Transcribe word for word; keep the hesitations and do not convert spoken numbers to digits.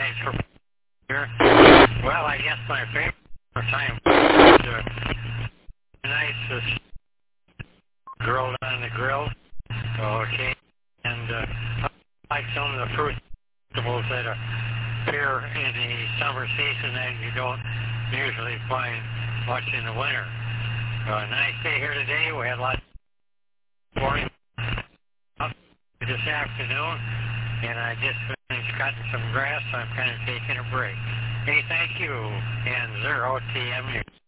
Thanks for here. Well, I guess my favorite time was uh, nice uh, grilled on the grill. Okay, and uh, like some of the fruit vegetables that appear in the summer season that you don't usually find much in the winter. Uh, nice day here today. We had lots of morning up this afternoon, and I just finished cutting some grass, so I'm kind of taking a break. Hey, thank you, and zero T M News.